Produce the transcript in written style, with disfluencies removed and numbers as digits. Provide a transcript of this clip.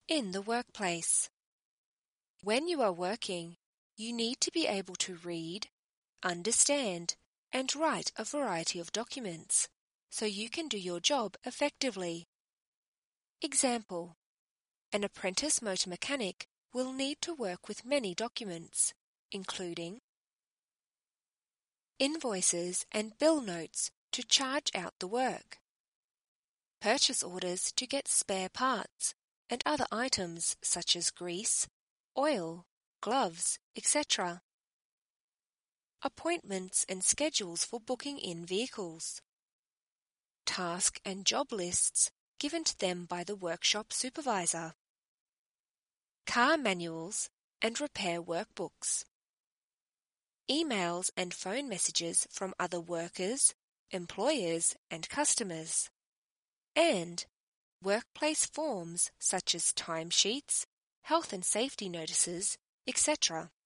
in the workplace. When you are working, you need to be able to read, understand, and write a variety of documents so you can do your job effectively. Example: an apprentice motor mechanic will need to work with many documents, including invoices and bill notes to charge out the work, purchase orders to get spare parts and other items such as grease, oil, gloves, etc., appointments and schedules for booking in vehicles, task and job lists given to them by the workshop supervisor, car manuals and repair workbooks, emails and phone messages from other workers, employers and customers, and workplace forms such as timesheets, health and safety notices, etc.